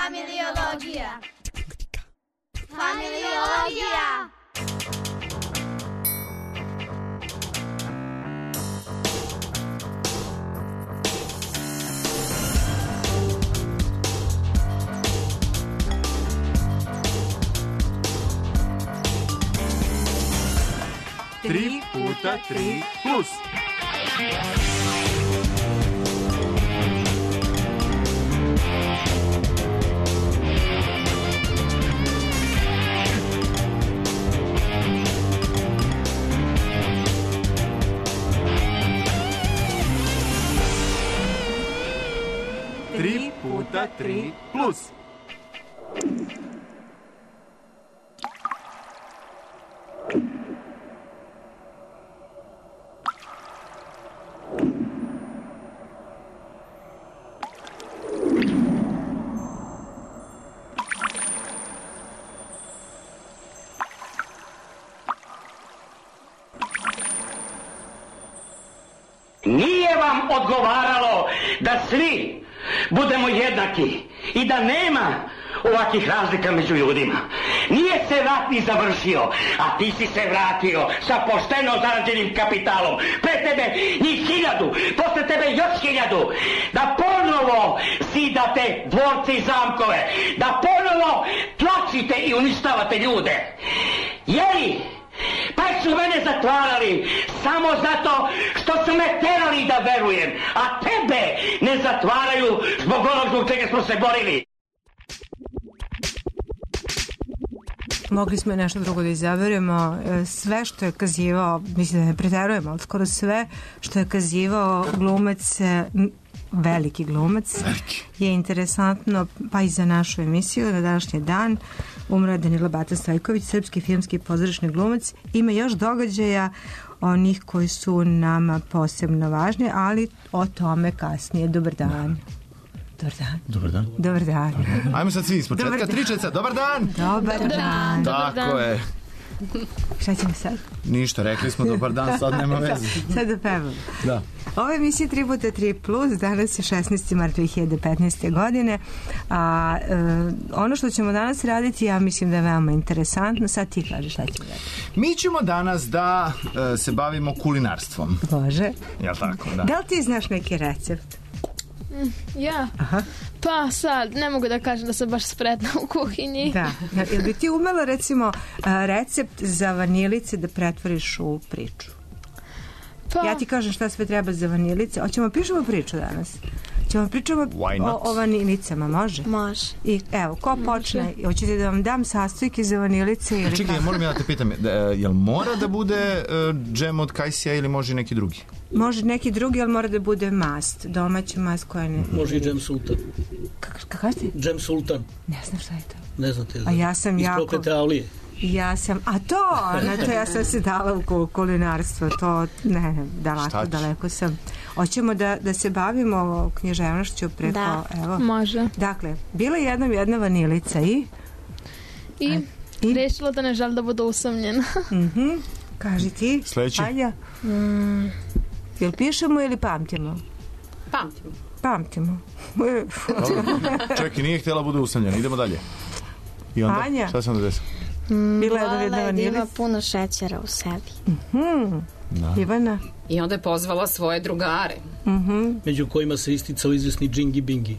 Familiologija. Familiologija. Tri puta tri plus. Tri puta tri plus. Nije vam odgovaralo da svi budemo jednaki i da nema ovakvih razlika među ljudima. Nije se rat ni završio, a ti si se vratio sa pošteno zarađenim kapitalom. Pre tebe njih 1000, posle tebe još 1000. Da ponovo zidate dvorce i zamkove, da ponovo tlačite i uništavate ljude. Jeli? Pa su mene zatvarali samo zato što su me terali da verujem, a tebe ne zatvaraju zbog onog zbog čega smo se borili. Mogli smo nešto drugo da izaberemo. Sve što je kazivao, mislim da ne preterujemo, ali skoro sve što je kazivao glumac, veliki glumac, je interesantno, pa i za našu emisiju na današnji dan. Umro je Danilo Bata Stojković, srpski filmski pozorišni glumac. Ima još događaja onih koji su nama posebno važni, ali o tome kasnije. Dobar dan. Dobar dan. Dobar dan. Dobar dan. Ajmo sad svi iz početka, tričeca, dobar dan! Dobar dan. Tako je. Šta ćemo sad? Ništa, rekli smo dobar dan, sad nema veze. Sad da pevam. Da. Ovo je emisija 3x3 plus, danas je 16. mart 2015. godine. Ono što ćemo danas raditi, ja mislim da je veoma interesantno. Sad ti kažeš šta ćemo raditi. Mi ćemo danas da se bavimo kulinarstvom. Bože. Jel' tako, da? Da li ti znaš neki recept? Ja? Aha. Pa sad, ne mogu da kažem da sam baš spretna u kuhinji. Da. Jel bi ti umela recimo recept za vanilice da pretvoriš u priču? Pa... Ja ti kažem šta sve treba za vanilice. Hoćemo pišemo priču danas? Ćemo pričamo o vanilicama, može? Može. I evo, ko počne? Hoćete da vam dam sastojke za vanilice ili čekaj, moram ja da te pitam, jel mora da bude džem od kajsija ili može neki drugi? Može neki drugi, ali mora da bude mast. Domaća mast koja ne... Može i džem sultan. Kakav ti? Džem sultan. Ne znam šta je to. Ne znate. A ja sam iz jako... Iz proklete avlije. Ja sam, a to, na to ja sam se dala u kulinarstvo, to, ne, daleko sam. Hoćemo da se bavimo književnošću preko, da, evo. Može. Dakle, bila je jednom jedna vanilica i rešila da ne želi da bude usamljena. Kaži ti. Sledeći. Anja. Jel pišemo ili pamtimo? Pamtimo. Čekaj, nije htjela bude usamljena, idemo dalje. I onda, Anja. šta se onda desilo? Bila je jedna vanilica. Da ima puno šećera u sebi. Da. Ivana. I onda je pozvala svoje drugare. Među kojima se isticao izvesni Džingi Bingi.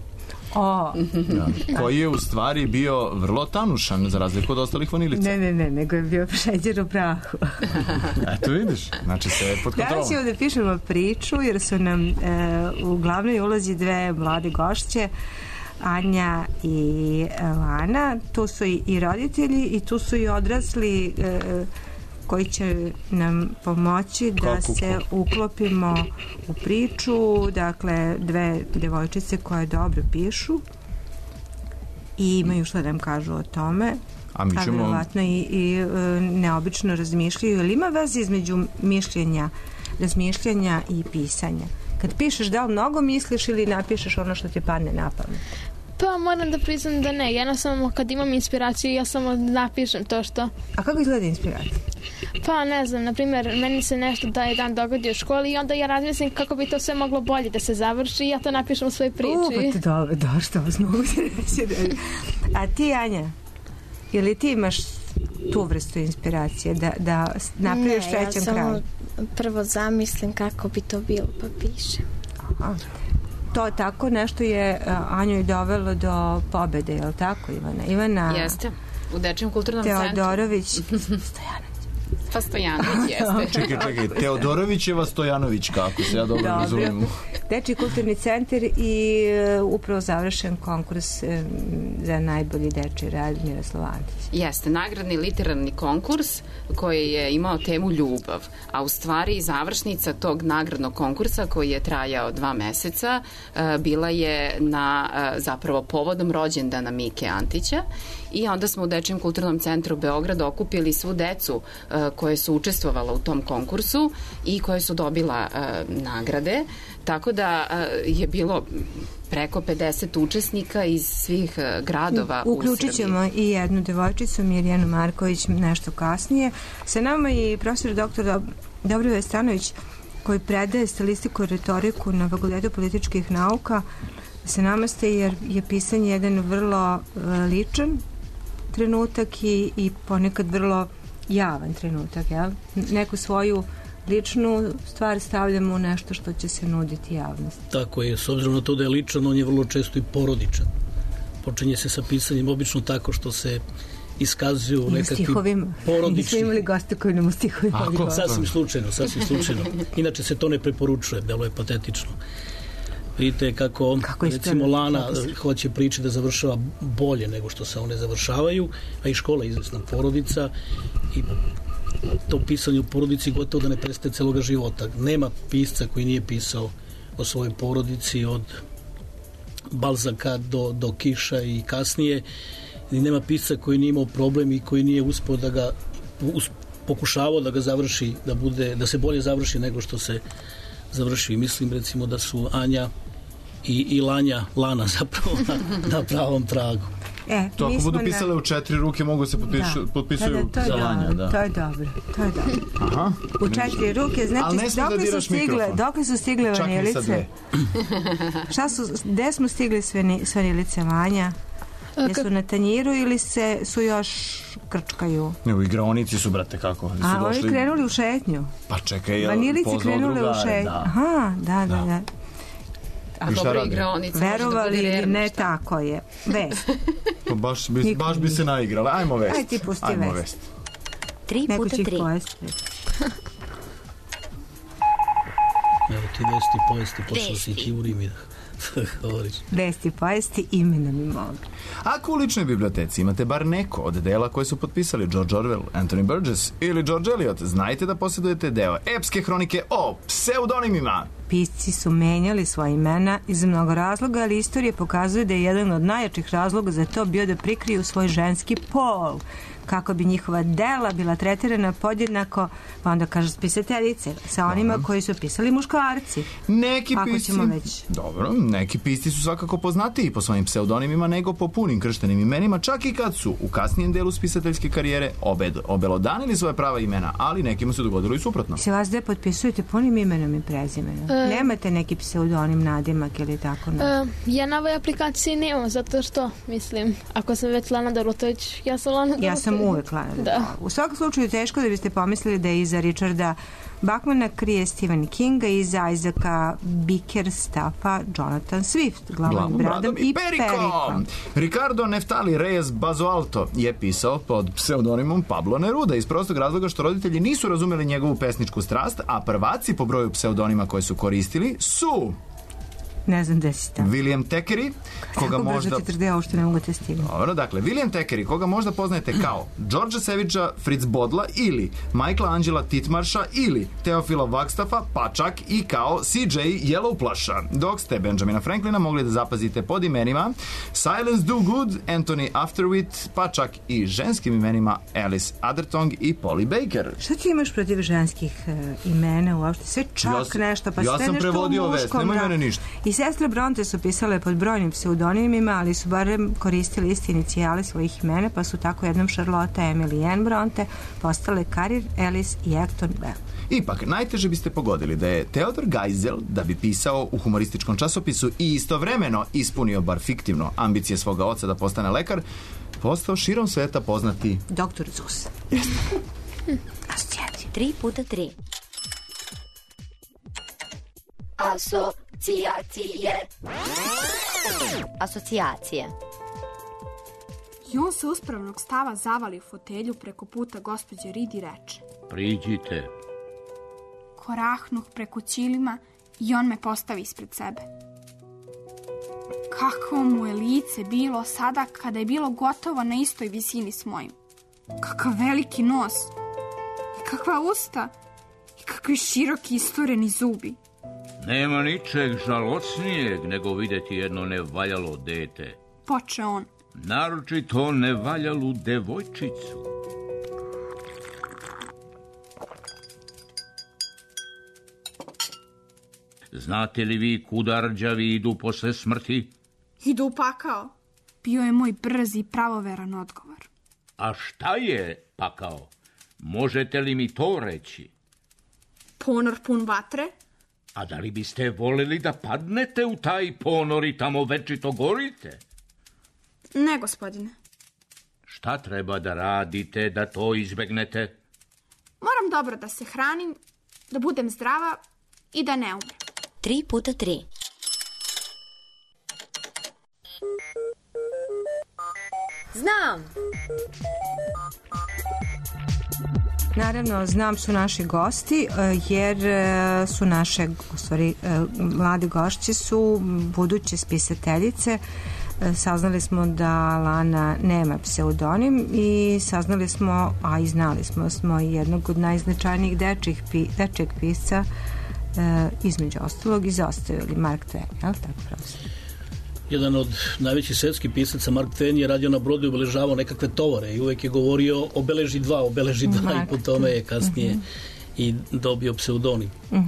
Da. Koji je u stvari bio vrlo tanušan za razliku od ostalih vanilica. Ne, nego je bio šećer u prahu. Eto vidiš, znači sve je pod kontrolom. Danas ćemo da pišemo priču jer su nam u glavnoj ulozi dve mlade gošće, Anja i Lana. Tu su i roditelji i tu su i odrasli koji će nam pomoći da se uklopimo u priču. Dakle, dve devojčice koje dobro pišu i imaju što da nam kažu o tome. A mi ćemo... vjerovatno i neobično razmišljaju. Ili ima veze između razmišljanja i pisanja? Kad pišeš, da li mnogo misliš ili napišeš ono što ti padne na pamet? Pa moram da priznam da ne. Jednostavno kad imam inspiraciju ja samo napišem to što... A kako izgleda inspiracija? Pa ne znam, na primjer, meni se nešto taj dan dogodi u školi i onda ja razmislim kako bi to sve moglo bolje da se završi i ja to napišem u svojoj priči. Pa dobro, što vas mogu reći. A ti, Anja, je li ti imaš tu vrstu inspiracije da napraviš srećan kraj? Ne, ja samo prvo zamislim kako bi to bilo, pa pišem. Aha. To tako nešto je Anju i dovelo do pobede, je li tako, Ivana? Jeste, u Dečijem kulturnom centru. Teodorović Pa Stojanović jeste. Čekaj, Teodorovićeva Stojanović, kako se ja dobro razumijem. Dečiji kulturni centar i upravo završen konkurs za najbolji dečiji rad Miroslav Antić. Jeste, nagradni literarni konkurs koji je imao temu ljubav, a u stvari završnica tog nagradnog konkursa koji je trajao 2 meseca bila je na zapravo povodom rođendana Mike Antića i onda smo u Dečijem kulturnom centru Beograda okupili svu decu koje su učestvovala u tom konkursu i koje su dobila nagrade, tako da je bilo preko 50 učesnika iz svih gradova u Srbiji. Uključit ćemo i jednu devojčicu, Mirjanu Marković, nešto kasnije. Sa nama je profesor dr. Dobrivoje Stanović, koji predaje stilistiku i retoriku na Fakultetu političkih nauka. Sa nama ste jer je pisanje jedan vrlo ličan trenutak i ponekad vrlo javan trenutak, jel? Neku svoju ličnu stvar stavljamo u nešto što će se nuditi javnosti. Tako je, s obzirom na to da je ličan, on je vrlo često i porodičan. Počinje se sa pisanjem obično tako što se iskazuju nekakvi porodični... Nismo imali goste koji nam u stihovima. Sasvim slučajno. Inače se to ne preporučuje, delo je patetično. Vidite kako recimo Lana hoće priče da završava bolje nego što se one završavaju, a i škola je izvesna porodica i to pisanje u porodici gotovo da ne prestaje celoga života. Nema pisca koji nije pisao o svojoj porodici od Balzaka do Kiša i kasnije i nema pisca koji nije imao problem i koji nije uspeo da ga pokušavao da ga završi, da se bolje završi nego što se završi. Mislim recimo da su Anja i Lana zapravo na pravom tragu. To ako budu pisale u 4 ruke mogu se potpisuju za Lanja. To je dobro. Aha. U 4 ruke, znači dok su stigle vanilice? Gde smo stigli s vanilice, Vanja? Jesu na tanjiru ili su još krčkaju? Ne, u igraonici su, brate, kako? A oni krenuli u šetnju? Pa čekaj, vanilici krenuli u šetnju. Aha, da. A dobro igraonica. Verovali ili ne, tako je. Vest. Baš bi se naigrala. Ajmo vest. Ajde ti pusti vest. 3x3. Evo ti vesti, povesti, pošao si ti u Rimi da govoriš. Vesti, povesti, imena mi mogu. Ako u ličnoj biblioteci imate bar neko od dela koje su potpisali George Orwell, Anthony Burgess ili George Eliot, znajte da posjedujete deo epske hronike o pseudonimima. Pisci su menjali svoje imena iz mnogo razloga, ali istorija pokazuje da je jedan od najjačih razloga za to bio da prikriju svoj ženski pol, kako bi njihova dela bila tretirana podjednako, pa onda kaže spisateljice, sa onima koji su pisali muškarci. Neki pisci su svakako poznatiji po svojim pseudonimima nego po punim krštenim imenima, čak i kad su u kasnijem delu spisateljske karijere obelodanili svoje prava imena, ali nekima se dogodilo i suprotno. Se vas gde potpisujete punim imenom i prezimenom? Nemate neki pseudonim, nadimak ili tako? Ja na ovoj aplikaciji nemam, zato što, mislim, ako sam već Lana Dorotović, ja sam Lana Dorotović. Ja sam uvek Lana. U svakom slučaju teško da biste pomislili da je iza Richarda Bachmana krije Stephen Kinga i iza Isaaca Bickerstaffa Jonathan Swift, glavom bradom i perikom. Ricardo Neftali Reyes Bazoalto je pisao pod pseudonimom Pablo Neruda iz prostog razloga što roditelji nisu razumeli njegovu pesničku strast, a prvaci po broju pseudonima koje su koristili su... Ne znam gde si tamo. William Thackeray, koga možda... Dobro, dakle, William Thackeray, koga možda poznajete kao Georgea Savagea, Fritz Bodla ili Michaela Angela Titmarsha ili Teofila Wagstaffa, pa čak i kao C.J. Yellowplasha, dok ste Benjamina Franklina mogli da zapazite pod imenima Silence Dogood, Anthony Afterwit, pa čak i ženskim imenima Alice Atherton i Polly Baker. Šta ti imaš protiv ženskih imena uopšte? Sve čak nešto, pa sve nešto u muškom. Ja sam prevodio vest, nemoj mene ništa. I sestre Bronte su pisale pod brojnim pseudonimima, ali su barem koristili isti inicijale svojih imena, pa su tako jednom Charlotte, Emily i Anne Bronte postale Carrie Ellis i Acton Bell. Ipak, najteže biste pogodili da je Theodor Geisel, da bi pisao u humorističkom časopisu i istovremeno ispunio bar fiktivno ambicije svoga oca da postane lekar, postao širom sveta poznati Dr. Zeus. Asocijacije. 3x3. Asocijacije. I on se uspravnog stava zavali u fotelju preko puta gospođe Reed i reče: Priđite. Korahnuh preko ćilima i on me postavi ispred sebe. Kako mu je lice bilo sada kada je bilo gotovo na istoj visini s mojim. Kakav veliki nos, i kakva usta, i kakvi široki istureni zubi. Nema ničeg žalosnijeg nego vidjeti jedno nevaljalo dete. Poče on. Naročito nevaljalu devojčicu. Znate li vi kuda rđavi idu posle smrti? Idu u pakao. Bio je moj brzi i pravoveran odgovor. A šta je pakao? Možete li mi to reći? Ponor pun vatre. A da li biste voljeli da padnete u taj ponor i tamo večito gorite? Ne, gospodine. Šta treba da radite da to izbegnete? Moram dobro da se hranim, da budem zdrava i da ne umrem. 3x3. Znam. Naravno, znam su naši gosti, jer su naše, u stvari, mlade gošće su buduće spisateljice. Saznali smo da Lana nema pseudonim i saznali smo, a i znali smo jednog od najznačajnijih dečijeg pisca, između ostalog izostavili Mark Twain, je li tako, profesor? Jedan od najvećih svetskih pisaca, Mark Twain, je radio na brodu i obeležavao nekakve tovare i uvek je govorio obeleži dva i po tome je kasnije i dobio pseudonim.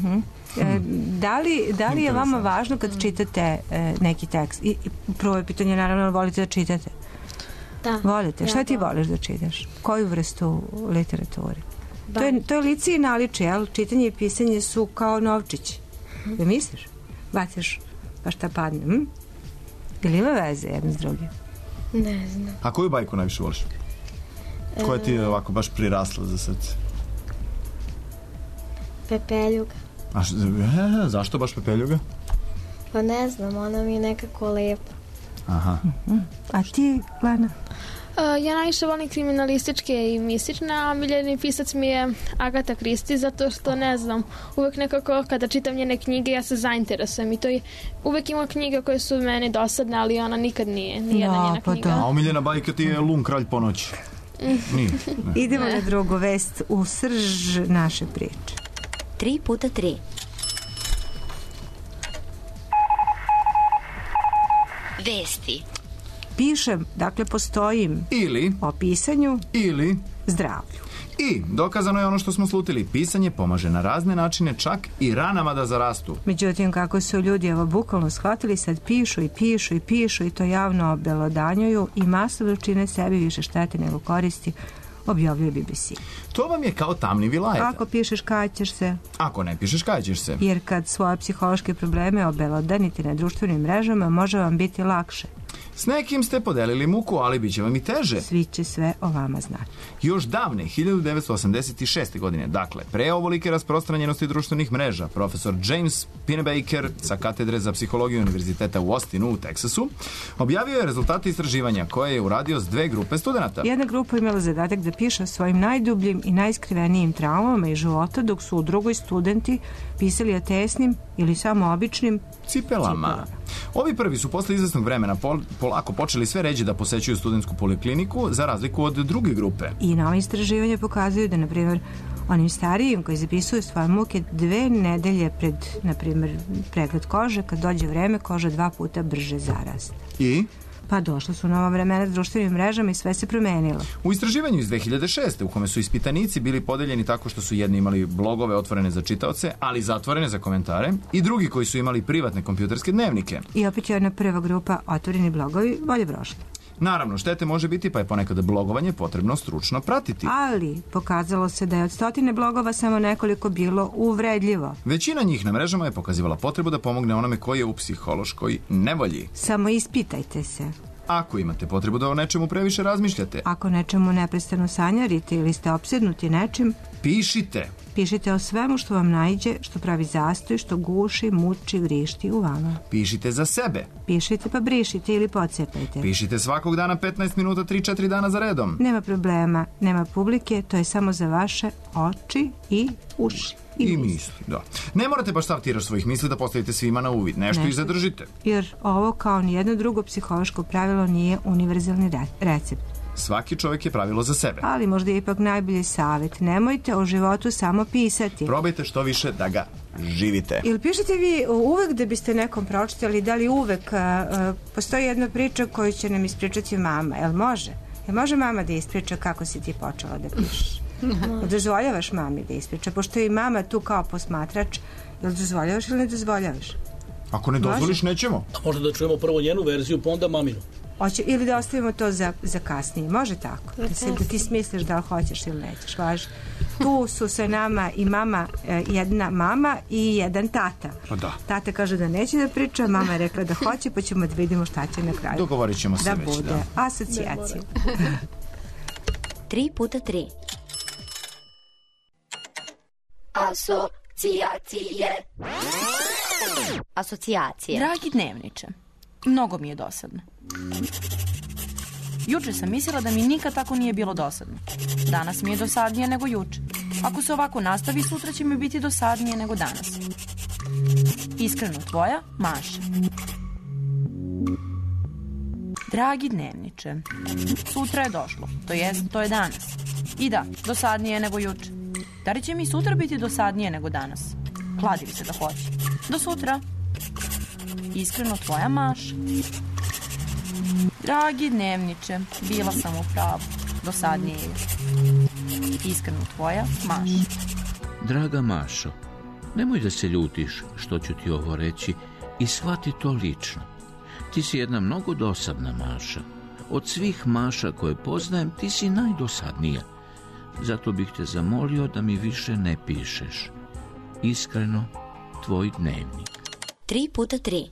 Da li je vama važno kad čitate neki tekst? I prvo je pitanje, naravno, volite da čitate? Da. Volite? Šta ti voliš da čitaš? Koju vrstu literature? To je lice i naličje, jel? Čitanje i pisanje su kao novčić. Da misliš? Baciš pa šta padne. Ili ima veze jedno s drugim? Ne znam. A koju bajku najviše voliš? Koja ti je ovako baš prirasla za srce? Pepeljuga. Zašto baš Pepeljuga? Pa ne znam, ona mi je nekako lepa. Aha. A ti, Lana? Ja najviše volim kriminalističke i mistične, a omiljeni pisac mi je Agatha Christie, zato što, ne znam, uvek nekako kada čitam njene knjige ja se zainteresujem i to je, uvek ima knjige koje su meni dosadne, ali ona nikad nije, nijedna njena knjiga. A omiljena bajka ti je Lun, kralj po noći. Nije. Idemo na drugu vest, u srž naše priče. 3x3. Vesti. Pišem, dakle postojim ili o pisanju ili zdravlju. I dokazano je ono što smo slutili, pisanje pomaže na razne načine, čak i ranama da zarastu. Međutim, kako su ljudi bukvalno shvatili, sad pišu i to javno obelodanjuju i masovno čine sebi više štete nego koristi, objavljuje BBC. To vam je kao tamni vilajeta. Ako pišeš, kaćeš se. Ako ne pišeš, kaćeš se. Jer kad svoje psihološke probleme obelodanite na društvenim mrežama, može vam biti lakše. S nekim ste podelili muku, ali bit će vam i teže. Svi će sve o vama znati. Još davne, 1986. godine, dakle, pre ovolike rasprostranjenosti društvenih mreža, profesor James Pennebaker sa katedre za psihologiju Univerziteta u Austinu u Teksasu objavio je rezultate istraživanja koje je uradio s dve grupe studenata. Jedna grupa imala zadatak da piše o svojim najdubljim i najskrivenijim traumama i života, dok su u drugoj studenti pisali o tesnim ili samo običnim cipelama. Ovi prvi su posle izvesnog vremena polako počeli sve ređe da posećuju studentsku polikliniku, za razliku od druge grupe. I nove istraživanja pokazuju da, na primjer, onim starijim koji zapisuju svoje muke 2 nedelje pred, na primjer, pregled kože, kad dođe vreme, koža 2 puta brže zarasta. I? Pa došla su nova vremena s društvenim mrežama i sve se promenilo. U istraživanju iz 2006. u kome su ispitanici bili podeljeni tako što su jedni imali blogove otvorene za čitaoce, ali zatvorene za komentare, i drugi koji su imali privatne kompjuterske dnevnike. I opet je ona prva grupa otvoreni blogovi bolje prošla. Naravno, štete može biti, pa je ponekad blogovanje potrebno stručno pratiti. Ali pokazalo se da je od 100 blogova samo nekoliko bilo uvredljivo. Većina njih na mrežama je pokazivala potrebu da pomogne onome koji je u psihološkoj nevolji. Samo ispitajte se. Ako imate potrebu da o nečemu previše razmišljate, ako nečemu neprestano sanjarite ili ste opsednuti nečim, pišite. Pišite o svemu što vam naiđe, što pravi zastoj, što guši, muči, vrišti u vama. Pišite za sebe. Pišite pa brišite ili pocepajte. Pišite svakog dana 15 minuta 3-4 dana za redom. Nema problema, nema publike, to je samo za vaše oči i uši. I misli, da. Ne morate baš sav tiraž svojih misli da postavite svima na uvid. Nešto ih zadržite. Jer ovo, kao nijedno drugo psihološko pravilo, nije univerzalni recept. Svaki čovjek je pravilo za sebe. Ali možda je ipak najbolji savjet. Nemojte o životu samo pisati. Probajte što više da ga živite. Ili pišete vi uvek da biste nekom pročitali, da li uvek postoji jedna priča koju će nam ispričati mama. Jel može? Jel može mama da ispriča kako si ti počela da pišeš? Dozvoljavaš mami da ispriča? Pošto je i mama tu kao posmatrač, jel dozvoljavaš ili ne dozvoljavaš? Ako ne dozvoliš, nećemo. A možda da čujemo prvo njenu verziju, pa onda maminu. Ili da ostavimo to za kasnije. Može tako? Da ti smisliš da li hoćeš ili nećeš. Važi. Tu su sa nama i mama, jedna mama i jedan tata. Pa da. Tata kaže da neće da priča, mama je rekla da hoće, pa ćemo da vidimo šta će na kraju. Dogovorit ćemo se već, bude. Asocijacija. 3x3. Asocijacije. Dragi dnevniče, mnogo mi je dosadno. Juče sam mislila da mi nikad tako nije bilo dosadno. Danas mi je dosadnije nego juče. Ako se ovako nastavi, sutra će mi biti dosadnije nego danas. Iskreno tvoja, Maša. Dragi dnevniče, sutra je došlo, to je danas. I da, dosadnije je nego juče. Da li će mi sutra biti dosadnije nego danas? Kladim se da hoće. Do sutra. Iskreno tvoja, Maša. Dragi dnevniče, bila sam u pravu. Dosadnije je. Iskreno tvoja, Maša. Draga Mašo, nemoj da se ljutiš što ću ti ovo reći i shvati to lično. Ti si jedna mnogo dosadna Maša. Od svih Maša koje poznajem, ti si najdosadnija. Zato bih te zamolio da mi više ne pišeš. Iskreno, tvoj dnevnik. 3x3.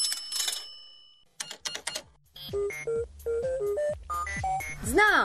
Znam.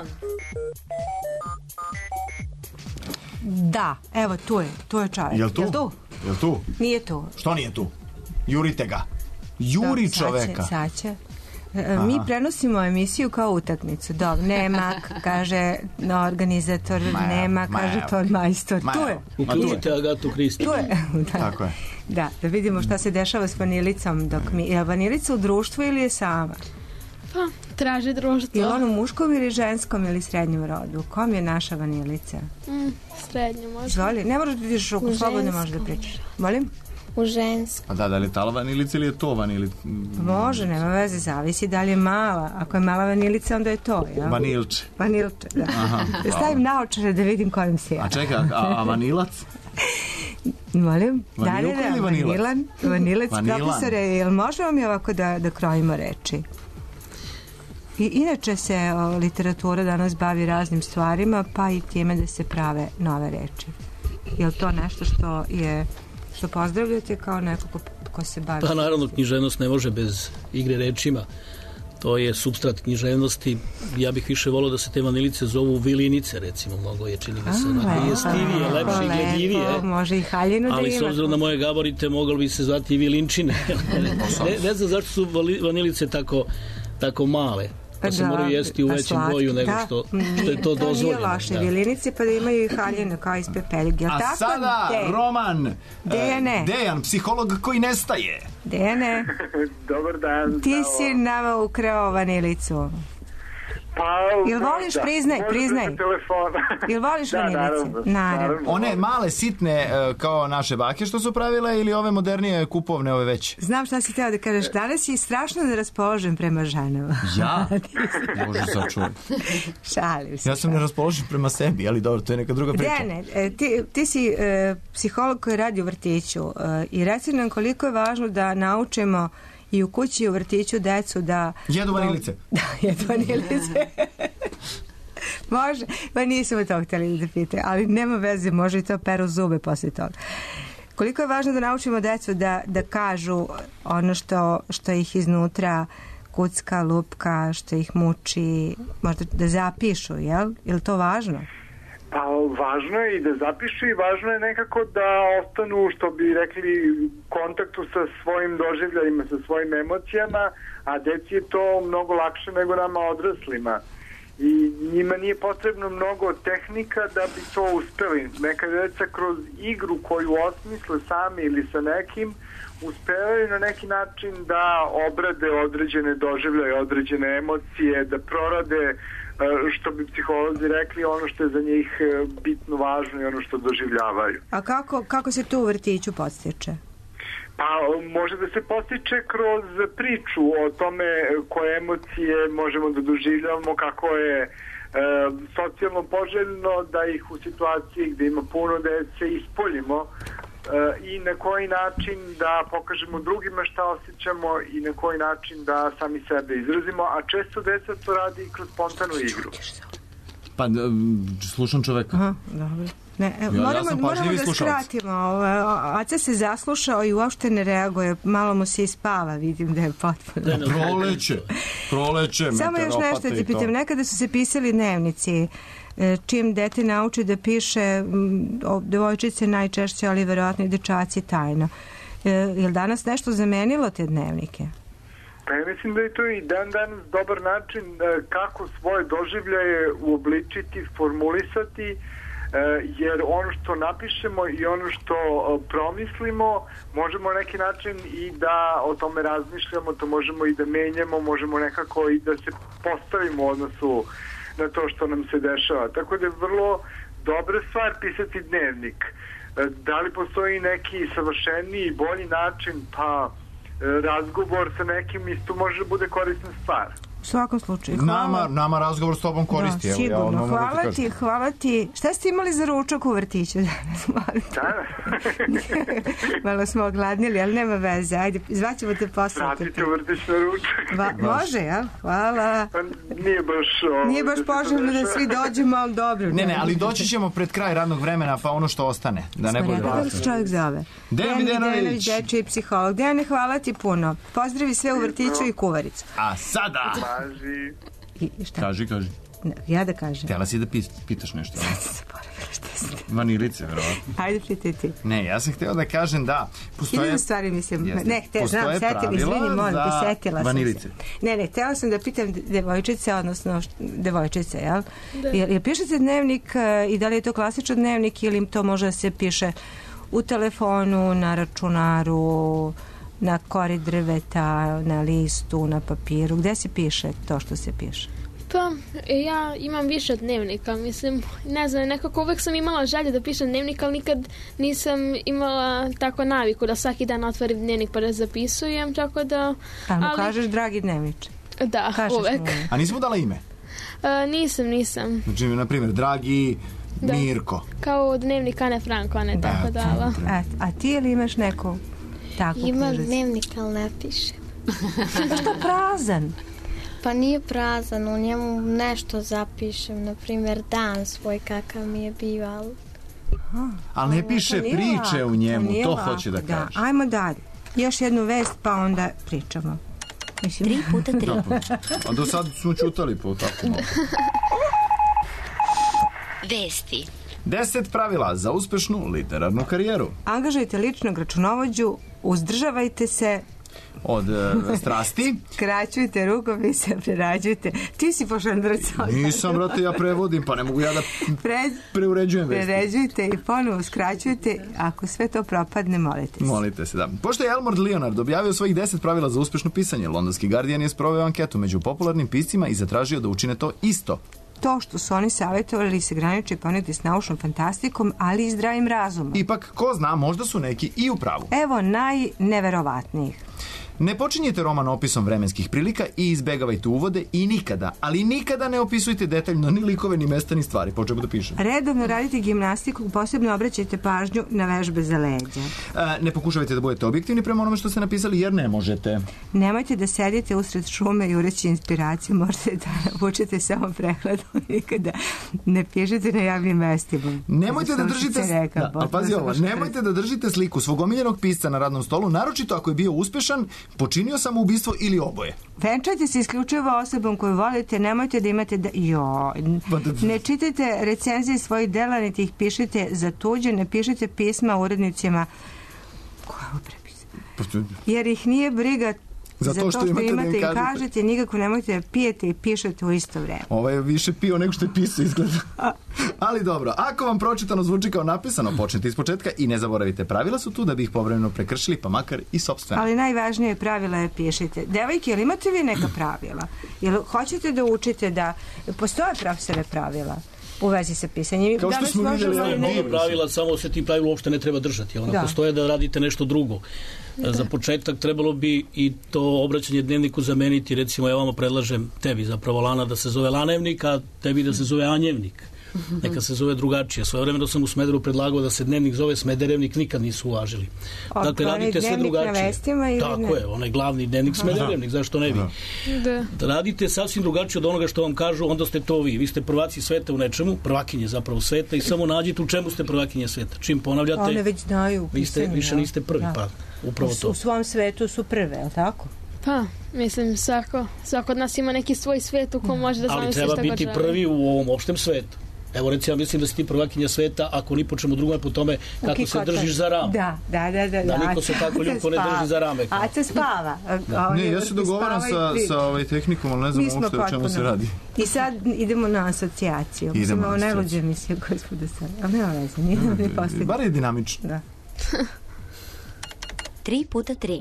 Da, evo tu je čovjek. Jel tu? Nije tu. Što nije tu? Jurite ga. Juri čoveka. Sad će. Mi prenosimo emisiju kao utakmicu. Nema, kaže organizator, nema, kaže ton majstor. Tu je. Uključite Agatu Kristi. Tu je. Tako je. Da vidimo šta se dešava s Vanilicom. Je Vanilica u društvu ili je sama? Pa, traži društvo. Je on u muškom ili ženskom ili srednjem rodu? Kom je naša Vanilica? Srednje možda. Zvoli, ne moraš da vidiš ruku, slobodno možeš da pričaš. Molim? U ženskom. A da li je tala vanilica ili je to vanilica? Može, nema veze, zavisi da li je mala. Ako je mala vanilica, onda je to, ja? Vanilče, da. Aha. Stavim naočare da vidim kojim si ja. A čekaj, a vanilac? Molim? Vanilko ili vanilac? Vanilac, profesore, jel možemo mi ovako da krojimo reči? I inače se literatura danas bavi raznim stvarima, pa i time da se prave nove reči. Je li to nešto što pozdravljate kao neko ko se bavi? Pa naravno, književnost ne može bez igre rečima. To je supstrat književnosti. Ja bih više volio da se te vanilice zovu vilinice, recimo, mnogo je, čini mi se, onako jestivije, lepše i gledljivije. Može i haljinu da ima. Ali s obzirom na moje gabarite, moglo bi se zvati i vilinčine. Ne znam zašto su vanilice tako male. Pa se moraju jesti u većem broju nego što je to dozvoljeno. To nije loše, vilinice pa da imaju i haljinu kao iz pepeljke. A sada Roman, Dejan, psiholog koji nestaje. Dejane, dobar dan. Ti si nama ukrao vanilicu. Jel voliš, priznaj. Jel voliš vanilice? Naravno. One male, sitne, kao naše bake što su pravile, ili ove modernije kupovne, ove veće? Znam šta si htio da kažeš. Danas si strašno neraspoložen prema ženama. Ja? Može sačuvaj. Šalim se. Ja sam neraspoložen prema sebi, ali dobro, to je neka druga priča. Dejane, ti si psiholog koji radi u vrtiću i reci nam koliko je važno da naučimo i u kući i u vrtiću decu da... Jedu vanilice. Da, jedu vanilice. Može, pa nisam to htjeli da pitaju, ali nema veze, može i to peru zube poslije toga. Koliko je važno da naučimo decu da kažu ono što ih iznutra kucka, lupka, što ih muči, možda da zapišu, jel? Je li to važno? Pa važno je i da zapišu i važno je nekako da ostanu, što bi rekli, u kontaktu sa svojim doživljajima, sa svojim emocijama, a deci je to mnogo lakše nego nama odraslima. I njima nije potrebno mnogo tehnika da bi to uspeli. Neka deca kroz igru koju osmisle sami ili sa nekim, uspevaju na neki način da obrade određene doživljaje, određene emocije, da prorade, što bi psiholozi rekli, ono što je za njih bitno važno i ono što doživljavaju. A kako se to u vrtiću podstiče? Pa može da se postiče kroz priču o tome koje emocije možemo da doživljavamo, kako je socijalno poželjno da ih u situaciji gde ima puno dece ispoljimo i na koji način da pokažemo drugima šta osjećamo i na koji način da sami sebe izrazimo, a često deca to radi i kroz spontanu igru. Pa, slušam čoveka. Aha, dobro. Ne, moramo da skratimo. Aca se zaslušao i uopšte ne reaguje. Malo mu se ispava, vidim da je potpuno. Proleće. Samo još nešto ti pitam. Nekada su se pisali dnevnici. Čim dete nauči da piše, devojčice najčešće, ali verovatno i dečaci tajno. Je li danas nešto zamenilo te dnevnike? Pa ja mislim da je to i danas dobar način kako svoje doživljaje uobličiti, formulisati, jer ono što napišemo i ono što promislimo možemo na neki način i da o tome razmišljamo, to možemo i da menjamo, možemo nekako i da se postavimo u odnosu na to što nam se dešava. Tako da je vrlo dobra stvar pisati dnevnik. Da li postoji neki savršeniji i bolji način? Pa razgovor sa nekim isto može da bude korisna stvar. U svakom slučaju. Nama razgovor s tobom koristi. Da, sigurno. Hvala ti. Šta ste imali za ručak u vrtiću danas? Malo smo ogladnili, ali nema veze. Ajde, zvaćemo te posle. Vratite u vrtić na ručak. Može, jel? Hvala. Nije baš poželjno da svi dođemo, ali dobro. Ne, ali doći ćemo pred kraj radnog vremena, pa ono što ostane. Da ne bude kako se čovjek zove? Dejan Videnović. Dečiji psiholog. Dejane, hvala ti puno. Pozdravi sve u vrtiću i kuvaricu. A sada... Kaži. Ja da kažem. Htjela si da pitaš nešto. Vanilice, verovatno. Ajde, pitaj ti. Ne, ja sam htjela da kažem da postoje... Hiljadu stvari mislim. Setila vanilice. Sam se. Ne, htjela sam da pitam devojčice, odnosno devojčice, jel? Jel pišete dnevnik i da li je to klasičan dnevnik ili to može da se piše u telefonu, na računaru, na kori drveta, na listu, na papiru? Gde se piše to što se piše? Pa, ja imam više dnevnika, mislim, ne znam, nekako uvek sam imala želju da pišem dnevnik, ali nikad nisam imala tako naviku da svaki dan otvorim dnevnik pa da zapisujem, tako da... Ali kažeš dragi dnevniče? Da, kažeš uvek. A nismo dala ime? Nisam. Znači, na primjer, dragi Mirko. Kao dnevnik Ane Franko, Ane tako dala. A ti ili imaš neku takvu knjižicu? Imam dnevnik, ali ne pišem. Zašto prazan? Pa nije prazan, u njemu nešto zapišem, na primjer dan svoj kakav mi je bio. Ali ne piše priče u njemu, to hoće da kaže. Ajmo dalje. Još jednu vest, pa onda pričamo. 3x3. A do sad smo čutali po tako malo. Vesti. 10 pravila za uspešnu literarnu karijeru. Angažujte ličnog računovođu, uzdržavajte se, od strasti. Kraćujte rukopise, prerađujte. Ti si pošandrać. Nisam, brate, ja prevodim, pa ne mogu ja da preuređujem vesti. Preređujte i ponovo skraćujte. Ako sve to propadne, molite se. Molite se, da. Pošto je Elmore Leonard objavio svojih 10 pravila za uspešno pisanje, londonski Guardian je sproveo anketu među popularnim piscima i zatražio da učine to isto. To što su oni savjetovali se graniči poneti s naučnom fantastikom, ali i zdravim razumom. Ipak, ko zna, možda su neki i u pravu. Evo najneverovatnijih. Ne počinjete roman opisom vremenskih prilika i izbegavajte uvode i nikada, ali nikada ne opisujte detaljno ni likove, ni mesta, ni stvari. Po čemu da pišem? Redovno radite gimnastiku, posebno obraćajte pažnju na vežbe za leđa. Ne pokušavajte da budete objektivni prema onome što ste napisali, jer ne možete. Nemojte da sedite usred šume i ureći inspiraciju, možete da učite samo prekladom, nikada ne pišete na javnim mestima. Nemojte da držite pazi ovo, nemojte da držite sliku svog omiljenog pisca na radnom stolu, naročito ako je bio uspešan, počinio samoubistvo ili oboje. Venčajte se isključivo osobom koju volite, nemojte da imate ne čitajte recenzije svojih dela, niti ih pišite za tuđe, ne pišite pisma urednicima jer ih nije briga za to što imate i kažete, nikako nemojte da pijete i pišete u isto vreme. Ovo je više pio nego što je pisao, izgleda. Ali dobro, ako vam pročitano zvuči kao napisano, počnite ispočetka i ne zaboravite, pravila su tu da bi ih povremeno prekršili, pa makar i sopstveno. Ali najvažnije pravila je pišite. Devojke, jel imate vi neka pravila? Jel hoćete da učite da postoje profesore pravila u vezi sa pisanjem? Kao što smo vidjeli, pravila, samo se ti pravila uopšte ne treba držati. Ona postoje da radite nešto drugo. Za početak trebalo bi i to obraćanje dnevniku zameniti, recimo ja vama predlažem tebi zapravo Lana da se zove Lanevnik, a tebi da se zove Anjevnik. Neka se zove drugačije. Svoje vremeno sam u Smederevu predlagao da se dnevnik zove Smederevnik, nikad nisu uvažili. Dakle, radite sve drugačije. Tako je, onaj glavni dnevnik Smederevnik, zašto ne bi? Da radite sasvim drugačije od onoga što vam kažu, onda ste to vi. Vi ste prvaci sveta u nečemu, prvakinje zapravo sveta i samo nađite u čemu ste prvakinje sveta. Čim ponavljate, one već znaju vi više niste prvi, pa upravo to. U svom svetu su prve, je li tako? Pa, mislim, svako od nas ima neki svoj svet u kom može da zamisli šta god želi. Ali treba biti prvi u ovom opštem svetu. Evo recimo, ja mislim da si ti prvakinja sveta ako ni po čemu drugome po tome kako se držiš za rame. Da, niko se tako ljupo ne drži za rame. A se spava. Ne, ja se dogovaram sa tehnikom, ali ne znam uopšte o čemu se radi. I sad idemo na asocijaciju. Mislim, ovo najluđe emisija koju smo do sada. Ali nema veze, nije ne postavljeno. Bar je dinamično. Da. 3x3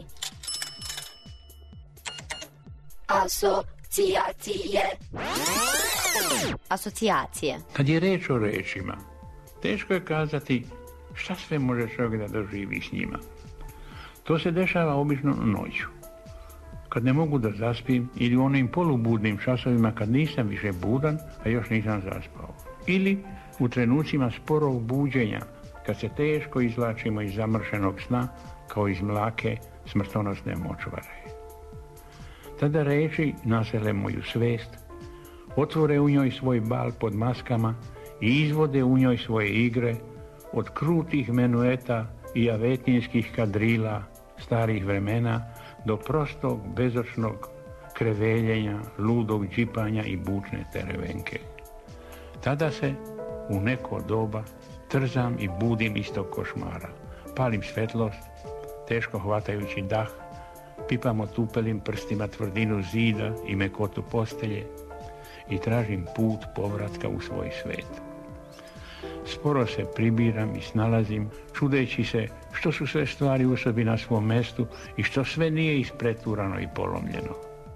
Asocijacije. Kad je reč o rečima, teško je kazati šta sve može čovjek da doživi s njima. To se dešava obično noću, kad ne mogu da zaspim, ili u onim polubudnim časovima kad nisam više budan, a još nisam zaspao. Ili u trenucima sporog buđenja, kad se teško izvlačimo iz zamršenog sna, kao iz mlake smrtonosne močvare. Tada reči nasele moju svest, otvore u njoj svoj bal pod maskama i izvode u njoj svoje igre od krutih menueta i avetinskih kadrila starih vremena do prostog, bezočnog kreveljenja, ludog džipanja i bučne terevenke. Tada se u neko doba trzam i budim iz tog košmara. Palim svetlost, teško hvatajući dah, pipam otupelim prstima tvrdinu zida i mekotu postelje i tražim put povratka u svoj svet. Sporo se pribiram i snalazim, čudeći se što su sve stvari u sebi na svom mestu i što sve nije ispreturano i polomljeno.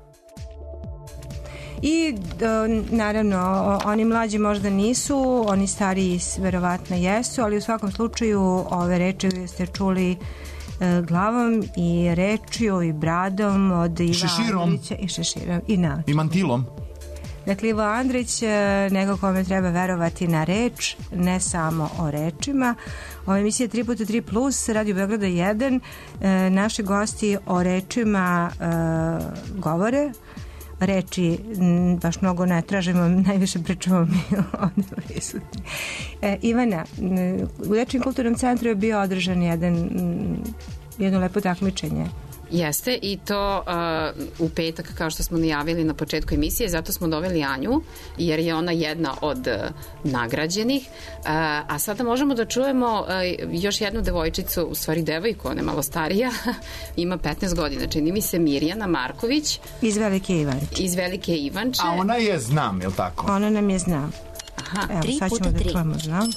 I naravno, oni mlađi možda nisu, oni stariji verovatno jesu, ali u svakom slučaju ove reči ste čuli glavom i rečju i bradom od Iva Andrića i šeširom i mantilom. Dakle, Ivo Andrić, nego kome treba verovati na reč, ne samo o rečima. Ova emisija 3x3+, Radio Beograda 1, naši gosti o rečima govore. Reči baš mnogo ne tražimo, najviše pričamo mi ovdje prisutni. Ivana, u Dečjem kulturnom centru je bio održan jedno lepo takmičenje. Jeste, i to u petak, kao što smo najavili na početku emisije, zato smo doveli Anju, jer je ona jedna od nagrađenih. A sada možemo da čujemo još jednu devojčicu, u stvari devojku, ona je malo starija, ima 15 godina, čini mi se, Mirjana Marković. Iz Velike Ivanče. Iz Velike Ivanče. A ona je znam, je li tako? Ona nam je znam. Aha, evo, 3 sad puta ćemo 3. da čujemo znam.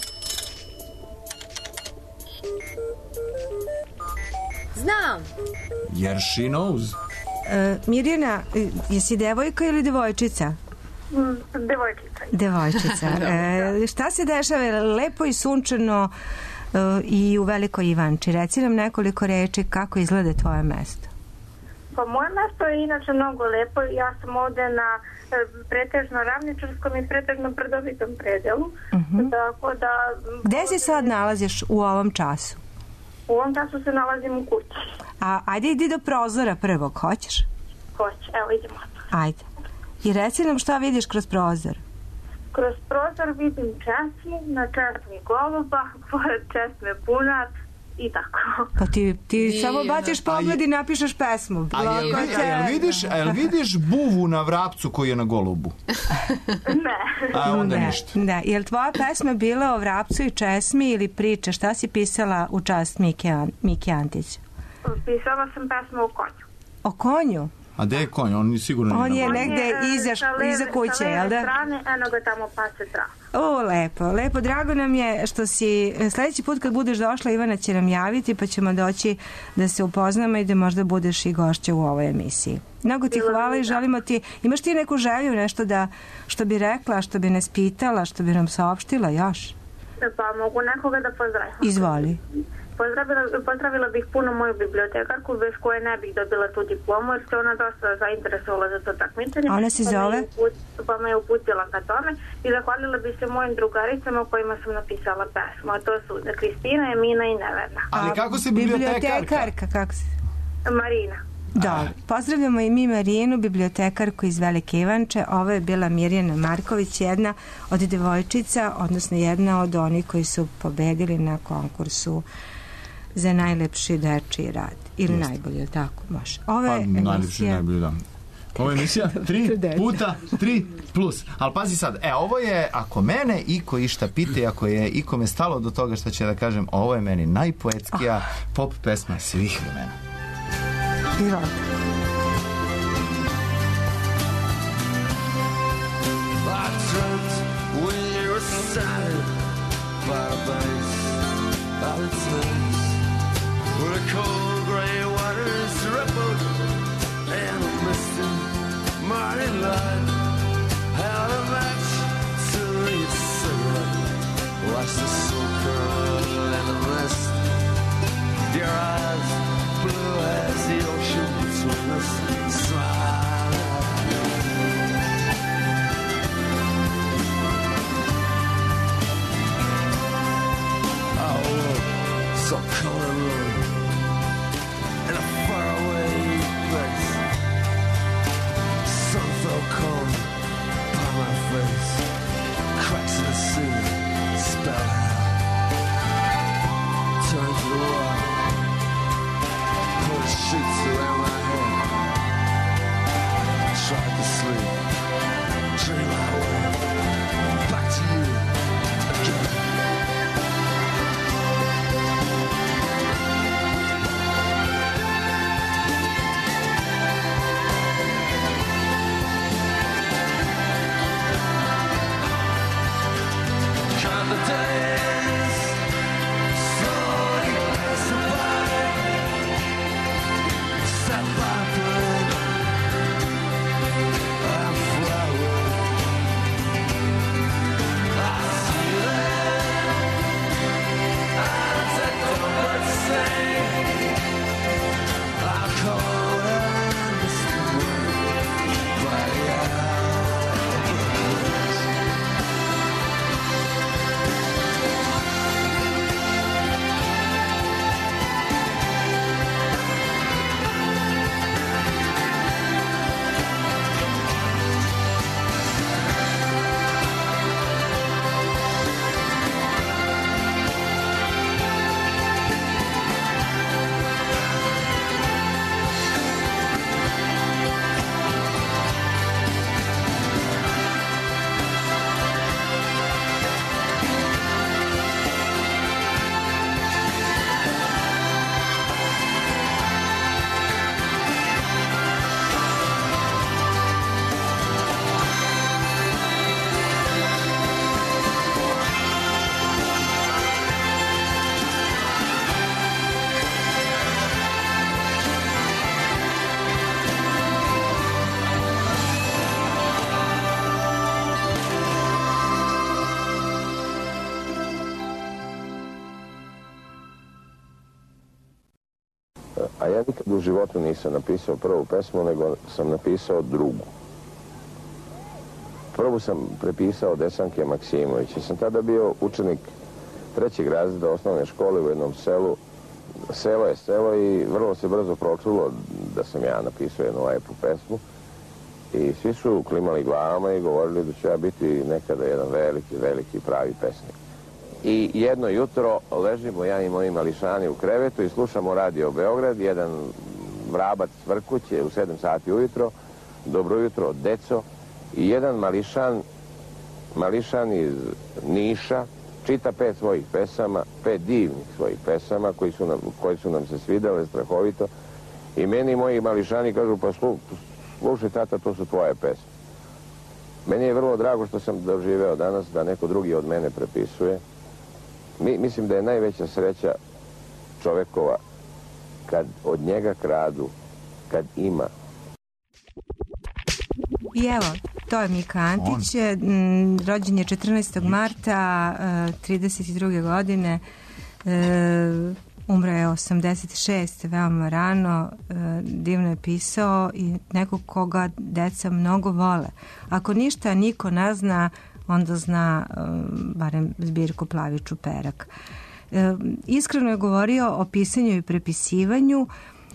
Znam. Jer she knows. Mirjana, jesi devojka ili devojčica? Devojčica. Devojčica. Šta se dešava? Lepo i sunčano i u Velikoj Ivanči. Reci nam nekoliko reči kako izgleda tvoje mesto. Pa moje mesto je inače mnogo lepo. Ja sam ovde na pretežno ravničarskom i pretežno brdovitom predelu. Tako da... Gde se sad nalaziš u ovom času? U ovom času se nalazim u kući. A ajde idi do prozora prvog, hoćeš? Hoće, evo idemo. Ajde. I reci nam šta vidiš kroz prozor. Kroz prozor vidim česmi, na česmi goluba, pored česme punar i tako. Pa ti samo baciš pogled i napišeš pesmu. Jel vidiš buvu na vrapcu koji je na golubu? Ne. A onda ništa. Da. Je li tvoja pesma bila o vrapcu i česmi ili priča? Šta si pisala u čast Miki Antić? Pisala sam pesmu o konju. O konju? A gde je konj? On sigurno on je negde iza kuće, jel da? Sa leve strane, eno ga tamo pase trava. O, lepo. Drago nam je što si... Sledeći put kad budeš došla, Ivana će nam javiti, pa ćemo doći da se upoznamo i da možda budeš i gošća u ovoj emisiji. Mnogo ti hvala i želimo ti... Imaš ti neku želju, nešto da... Što bi rekla, što bi nas pitala, što bi nam saopštila još? Pa mogu nekoga da pozdravim. Izvoli. Pozdravila bih puno moju bibliotekarku bez koje ne bih dobila tu diplomu jer se ona dosta zainteresovala za to takmičenje. Ona se zove? Pa me je uputila ka tome i zahvalila bih se mojim drugaricama u kojima sam napisala pesmu. A to su Kristina, Emina i Neverna. Ali kako se bibliotekarka? Kako se? Marina. Da, pozdravljamo i mi Marinu, bibliotekarku iz Velike Ivanče. Ovo je bila Mirjana Marković, jedna od devojčica, odnosno jedna od onih koji su pobedili na konkursu za najlepši dečiji rad. Ili najbolje, tako može. Najlepši, najbolji, da. Ovo je emisija 3 puta 3 plus. Ali pazi sad, ovo je, ako mene iko išta pita i ako je ikome stalo do toga što će da kažem, ovo je meni najpoetskija pop pesma svih vremena. Bilo. Where the cold gray waters rippled and a misty morning light held a match to read a cigarette, watch the smoke curl in the mist, your eyes blue as the ocean between. ja nikad u životu nisam napisao prvu pesmu, nego sam napisao drugu. Prvu sam prepisao Desanke Maksimovića. Sam tada bio učenik 3. razreda osnovne škole u jednom selu. Selo je selo i vrlo se brzo pročulo da sam ja napisao jednu lepu pesmu. I svi su klimali glavama i govorili da ću ja biti nekada jedan veliki, veliki pravi pesnik. I jedno jutro ležimo ja i moji mališani u krevetu i slušamo Radio Beograd, jedan vrabac Vrkuć je u 7 sati ujutro, dobro jutro, deco, i jedan mališan iz Niša čita 5 svojih pesama, 5 divnih svojih pesama koji su nam se svidele strahovito i meni i moji mališani kažu pa slušaj tata, to su tvoje pesme. Meni je vrlo drago što sam doživeo danas da neko drugi od mene prepisuje. Mislim da je najveća sreća čovekova kad od njega kradu, kad ima. I evo, to je Mika Antić, rođen je 14. marta 32. godine, umro je 86, veoma rano, divno je pisao i nekog koga deca mnogo vole. Ako ništa niko ne zna, onda zna barem zbirku Plavi čuperak. Iskreno je govorio o pisanju i prepisivanju.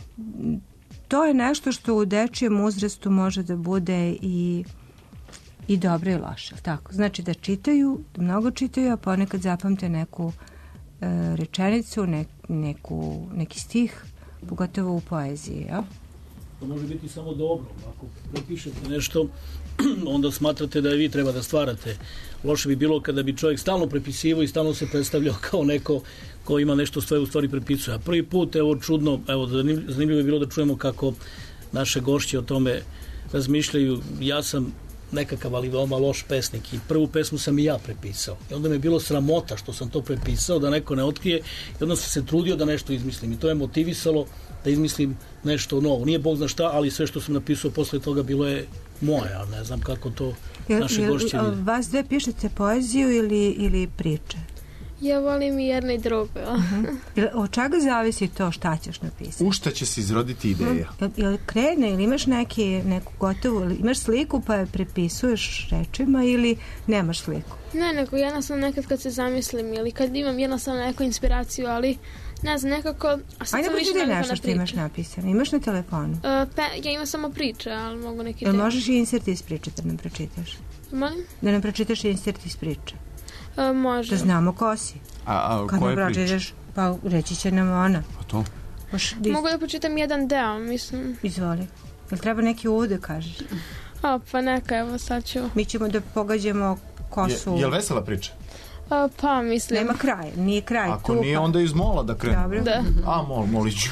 To je nešto što u dečijem uzrastu može da bude i dobro i loše. Tako? Znači da čitaju, da mnogo čitaju, a ponekad zapamte neku rečenicu, neki stih, pogotovo u poeziji. Ja? To može biti samo dobro. Ako prepišete nešto, onda smatrate da je vi treba da stvarate. Loše bi bilo kada bi čovjek stalno prepisivao i stalno se predstavljao kao neko ko ima nešto svoje u stvari prepisuje. A prvi put, evo čudno, evo zanimljivo je bilo da čujemo kako naše gošće o tome razmišljaju. Ja sam nekakav, ali veoma loš pesnik i prvu pesmu sam i ja prepisao. I onda mi je bilo sramota što sam to prepisao, da neko ne otkrije i onda sam se trudio da nešto izmislim. I to je motivisalo da izmislim nešto novo. Nije Bog zna šta, ali sve što sam napisao posle toga bilo je moje, ali ne znam kako to naše gošće vide. Vas dve pišete poeziju ili priče? Ja volim i jedno i drugo. Od čega zavisi to šta ćeš napisati? U šta će se izroditi ideja? Ili krene, ili imaš neku gotovu, imaš sliku pa je prepisuješ rečima ili nemaš sliku? Ne, nego jednostavno nekad kad se zamislim ili kad imam jednostavno neku inspiraciju, ali ne znam, nekako... Ajde pročitaj nešto što imaš napisano. Imaš na telefonu? Ja imam samo priče, ali mogu neki... Jel možeš i insert iz priče da nam pročitaš? Molim? Da nam pročitaš insert iz priče? Može. Da znamo ko si. Kad koje priče? Pa reći će nam ona. A to? Mogu da pročitam jedan deo, mislim. Izvoli. Jel treba neki uvod da kažeš? Pa neka, evo sad ću. Mi ćemo da pogađamo ko su... Je li vesela priča? Pa mislim. Nema kraja, nije kraj. Ako tu, nije, onda iz mola da krenu. Dobro. Da. Molit ću.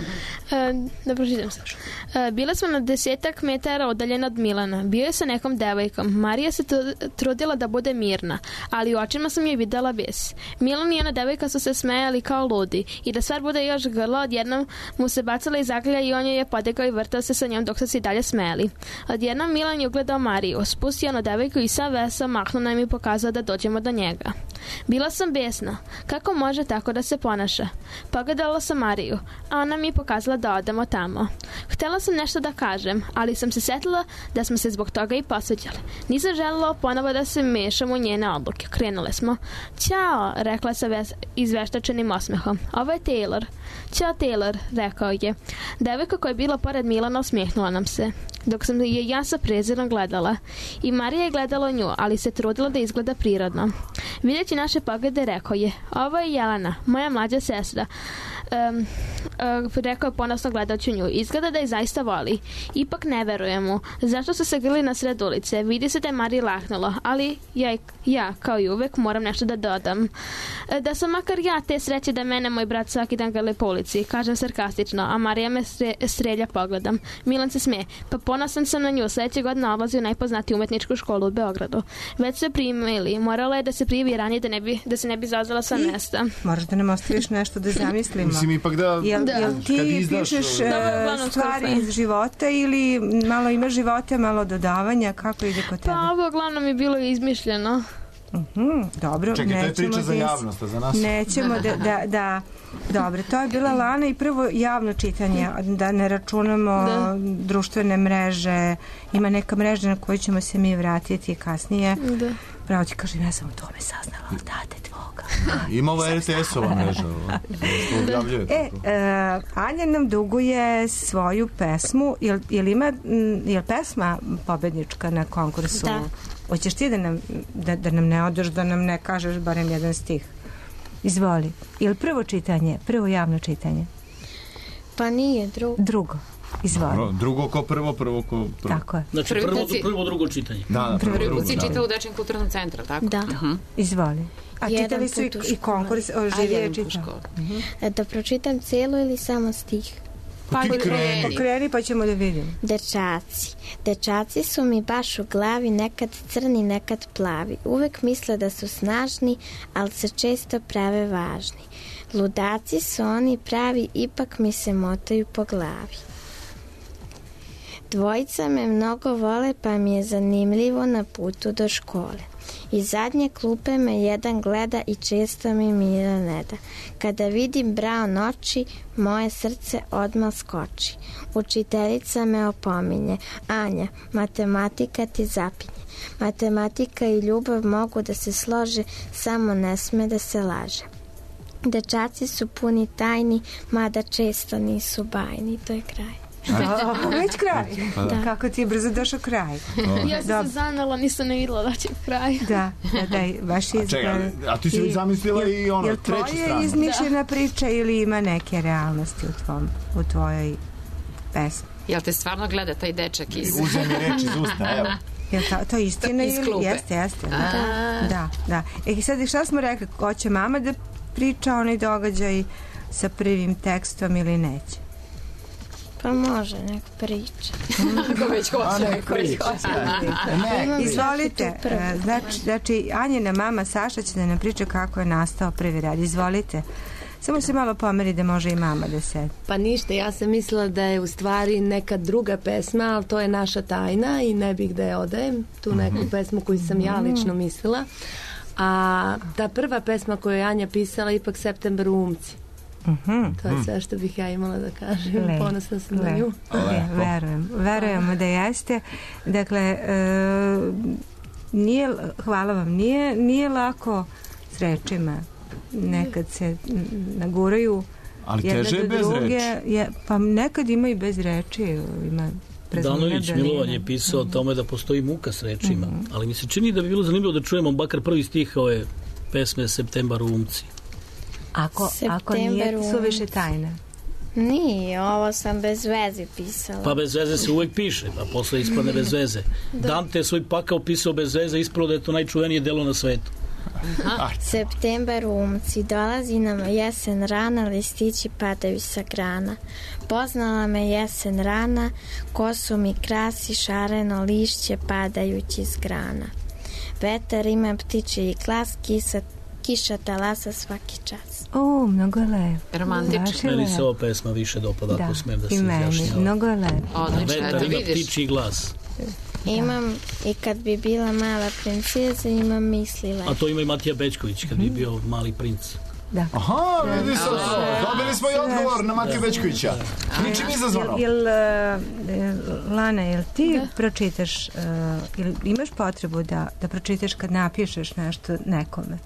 Da pročitam se. Bile smo na 10 metara odaljena od Milana. Bio je sa nekom devojkom. Marija se trudila da bude mirna, ali u očima sam je videla bes. Milan i ona devojka su se smejali kao ludi i da stvar bude još grla, odjednom mu se bacala iz zagrlja i on je podegao i vrtao se sa njom dok su se i dalje smejali. Odjednom Milan je ugledao Mariju, spustio na devojku i sav vesel mahnuo nam i pokazao da dođemo do njega. Bila sam besna. Kako može tako da se ponaša? Pogledala sam Mariju, a ona mi je pokazala da odemo tamo. Htela sam nešto da kažem, ali sam se setila da smo se zbog toga i posveđali. Nisam želela ponovo da se mešam u njene odluke. Krenule smo. Ćao, rekla sa izveštačenim osmehom. Ovo je Taylor. Ćao, Taylor, rekao je. Devojka koja je bila pored Milana osmijehnula nam se, dok sam je ja sa prezirom gledala. I Marija je gledala nju, ali se trudila da izgleda prirodno. Vidjeći naše poglede, rekao je, ovo je Jelena, moja mlađa sestra. Rekao je ponosno gledajući nju. Izgleda da je zaista voli. Ipak ne verujem mu. Zašto su se grli na sred ulice? Vidi se da je Mariji lahnula, ali ja, kao i uvek, moram nešto da dodam. Da sam makar ja te sreće da mene moj brat svaki dan grli po ulici, kažem sarkastično, a Marija me strelja pogledom. Milan se smeje. Pa ponosan sam na nju. Sljedeće godine odlazi u najpoznatiju umetničku školu u Beogradu. Već su je primili. Morala je da se prijavi ranije da se ne bi zazvala sa mesta. Moraš da nam ostaviš nešto da zamislimo. Mislim ipak da... Jel ti pišeš stvari iz života ili malo ima života, malo dodavanja? Kako ide kod tebe? Pa ovo uglavnom je bilo izmišljeno. Dobro. Čekaj, to je priča za javnost, a za nas? Nećemo da... Dobro, to je bila Lana i prvo javno čitanje, da ne računamo društvene mreže. Ima neka mreža na koju ćemo se mi vratiti kasnije. Da. Pravo ti kažem, ja sam o tome saznala od tate tvoga. Ima ova RTS-ova mreža. Anja nam duguje svoju pesmu. Je pesma pobednička na konkursu? Da. Hoćeš ti da nam ne odeš, da nam ne kažeš barem jedan stih? Izvoli. Je li prvo čitanje, prvo javno čitanje? Pa nije, drugo. Izvoli. Drugo ko prvo ko prvo. Tako je. Znači prvo, drugo čitanje. Da, prvo si čitao u Dečijem kulturnom centru, tako? Da. Izvoli. A čitali su i konkurs o živije čitao? Da pročitam cijelu ili samo stih? Pa kreni pa ćemo da vidimo. Dečaci su mi baš u glavi, nekad crni, nekad plavi. Uvek misle da su snažni, ali se često prave važni. Ludaci su oni pravi, ipak mi se motaju po glavi. Dvojica me mnogo vole, pa mi je zanimljivo na putu do škole. Iz zadnje klupe me jedan gleda i često mi mira ne da. Kada vidim Brown oči, moje srce odmah skoči. Učiteljica me opominje: Anja, matematika ti zapinje. Matematika i ljubav mogu da se slože, samo ne sme da se laže. Dečaci su puni tajni, mada često nisu bajni. To je kraj. Već kraj. Kako ti je brzo došao kraj. Ja sam se zanala, nisam ne videla da će kraj. Da, baš izgleda. A ti si već zamislila i ono treću stranu. Jel to je izmišljena priča ili ima neke realnosti u tvojoj pesmi? Jel te stvarno gleda taj dečak iz... Uzem mi reč iz usta, evo. Je to istina ili? Jeste. Da. I sad šta smo rekli? Ko će mama da priča onaj događaj sa prvim tekstom ili neće? Pa može, nek priča. Ako već hoće. Izvolite. Znači, Anjina mama Saša će da nam priča kako je nastao prvi rad. Izvolite. Samo se malo pomeri da može i mama da se... Pa ništa, ja sam mislila da je u stvari neka druga pesma, ali to je naša tajna i ne bih da je odajem. Tu neku pesmu koju sam ja lično mislila. A ta prva pesma koju je Anja pisala ipak September u Umci. To je sve što bih ja imala da kažem. Ponosna sam na nju. Verujemo da jeste. Dakle, hvala vam, nije lako s rečima. Nekad se naguraju jedna do druge. Pa nekad ima i bez reči. Ima Danović Milovan je pisao o tome da postoji muka s rečima. Ali mi se čini da bi bilo zanimljivo da čujemo bakar prvi stih ove pesme Septembar u Umci. Ako nije suviše tajna. Nije, ovo sam bez veze pisala. Pa bez veze se uvek piše, a posle ispadne bez veze. Dante je svoj pakao pisao bez veze, ispravo da je to najčuvenije delo na svetu. Septembar u Umci, dolazi nam jesen rana, listići padaju sa grana. Poznala me jesen rana, kosu mi krasi šareno lišće padajući s grana. Vetar ima ptičiji glas, kiša talasa svaki čas. Mnogo je lepo. Romantično. Meni se ova pesma više dopada, ako smijem da se izjašnjava. Mnogo je lepo. Vetar ima ptičiji glas. Imam, i kad bi bila mala princeza, imam misli lepo. A to ima i Matija Bećković, kad bi bio mali princ. Da. Aha, vidi se, dobili smo i odgovor na Matiju Bećkovića. Ničim izazvano. Lana, jel ti pročitaš, imaš potrebu da pročitaš kad napišeš nešto nekome?